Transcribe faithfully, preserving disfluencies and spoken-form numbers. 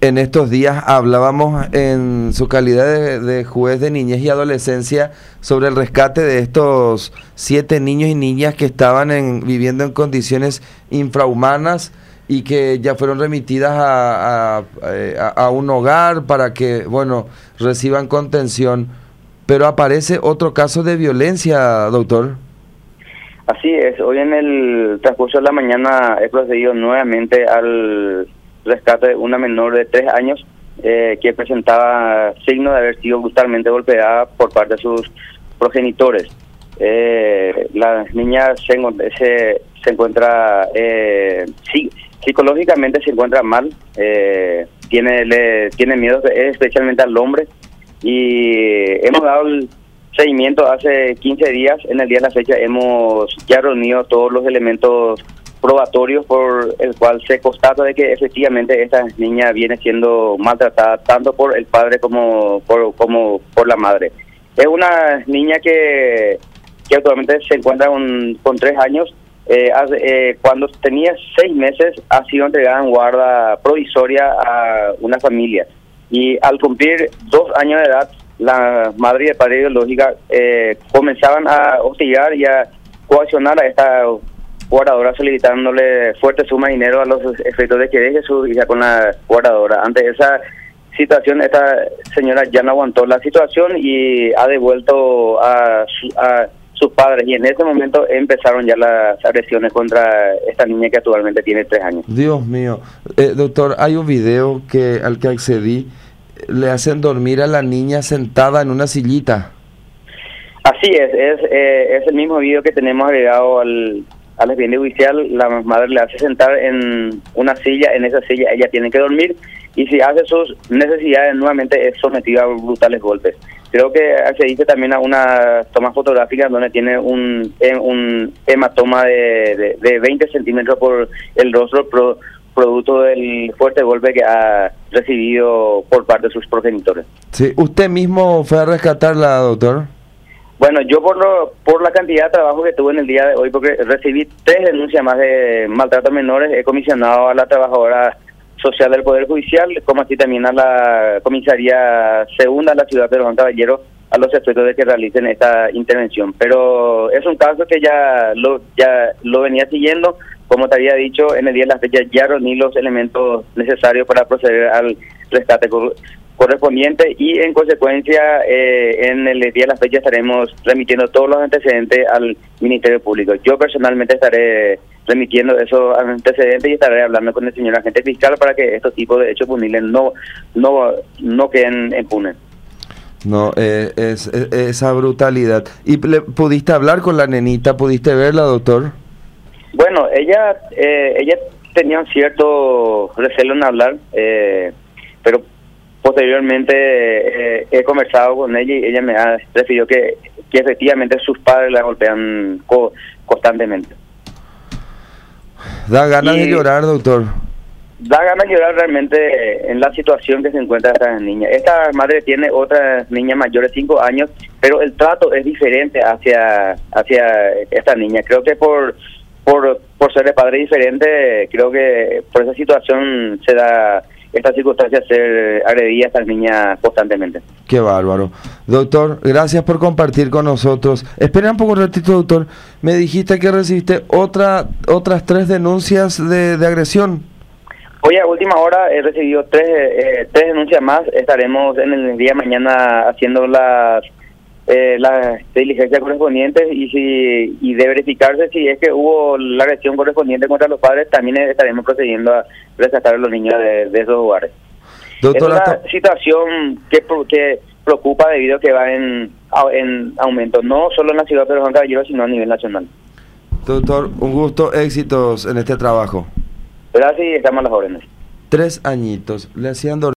En estos días hablábamos en su calidad de, de juez de niñez y adolescencia sobre el rescate de estos siete niños y niñas que estaban en, viviendo en condiciones infrahumanas y que ya fueron remitidas a, a, a, a un hogar para que, bueno, reciban contención. Pero aparece otro caso de violencia, doctor. Así es, hoy en el transcurso de la mañana he procedido nuevamente al rescate de una menor de tres años eh, que presentaba signos de haber sido brutalmente golpeada por parte de sus progenitores. Eh, la niña se, se, se encuentra, eh, sí, psicológicamente se encuentra mal, eh, tiene, le, tiene miedo especialmente al hombre, y hemos dado el seguimiento hace quince días. En el día de la fecha hemos ya reunido todos los elementos probatorios por el cual se constata de que efectivamente esta niña viene siendo maltratada tanto por el padre como por, como por la madre. Es una niña que, que actualmente se encuentra con, con tres años. Eh, hace, eh, cuando tenía seis meses ha sido entregada en guarda provisoria a una familia, y al cumplir dos años de edad la madre y el padre biológica eh, comenzaban a hostigar y a coaccionar a esta guardadora, solicitándole fuerte suma de dinero a los efectos de que deje su hija con la guardadora. Ante esa situación, esta señora ya no aguantó la situación y ha devuelto a, su, a sus padres, y en ese momento empezaron ya las agresiones contra esta niña que actualmente tiene tres años. Dios mío. Eh, doctor, hay un video que al que accedí, le hacen dormir a la niña sentada en una sillita. Así es, es, eh, es el mismo video que tenemos agregado al, al expediente judicial. La madre le hace sentar en una silla, en esa silla ella tiene que dormir, y si hace sus necesidades nuevamente es sometida a brutales golpes. Creo que accediste también a una toma fotográfica donde tiene un, un hematoma de, de, de veinte centímetros por el rostro, pro, producto del fuerte golpe que ha recibido por parte de sus progenitores. Sí, ¿usted mismo fue a rescatarla, doctor? Bueno, yo por lo, por la cantidad de trabajo que tuve en el día de hoy, porque recibí tres denuncias más de maltrato a menores, he comisionado a la trabajadora social del Poder Judicial, como así también a la comisaría segunda de la ciudad de Juan Caballero, a los efectos de que realicen esta intervención. Pero es un caso que ya lo, ya lo venía siguiendo. Como te había dicho, en el día de la fecha ya reuní los elementos necesarios para proceder al rescate correspondiente, y en consecuencia eh, en el día de la fecha estaremos remitiendo todos los antecedentes al Ministerio Público. Yo personalmente estaré remitiendo esos antecedentes y estaré hablando con el señor agente fiscal para que estos tipos de hechos punibles no no no queden impunes. No, eh, es, es esa brutalidad. ¿Y le, pudiste hablar con la nenita? ¿Pudiste verla, doctor? Bueno, ella eh, ella tenía un cierto recelo en hablar, eh, pero posteriormente eh, he conversado con ella y ella me ha refirió que, que efectivamente sus padres la golpean co constantemente. Da ganas y de llorar, doctor. Da ganas de llorar realmente en la situación que se encuentra esta niña. Esta madre tiene otra niña mayor de cinco años, pero el trato es diferente hacia hacia esta niña. Creo que por por por ser de padre diferente, creo que por esa situación se da esta circunstancia, ser agredida a esta niña constantemente. Qué bárbaro. Doctor, gracias por compartir con nosotros. Espera un poco un ratito, doctor. Me dijiste que recibiste otra otras tres denuncias de, de agresión. Hoy a última hora he recibido tres, eh, tres denuncias más. Estaremos en el día de mañana haciendo las eh, las diligencias correspondientes, y si y de verificarse si es que hubo la agresión correspondiente contra los padres, también estaremos procediendo a rescatar a los niños de, de esos hogares. Doctor, es una hasta... situación que, que preocupa debido a que va en, en aumento, no solo en la ciudad de Juan Caballero, sino a nivel nacional. Doctor, un gusto, éxitos en este trabajo. Gracias, y estamos a las órdenes. Tres añitos, le hacían dormir.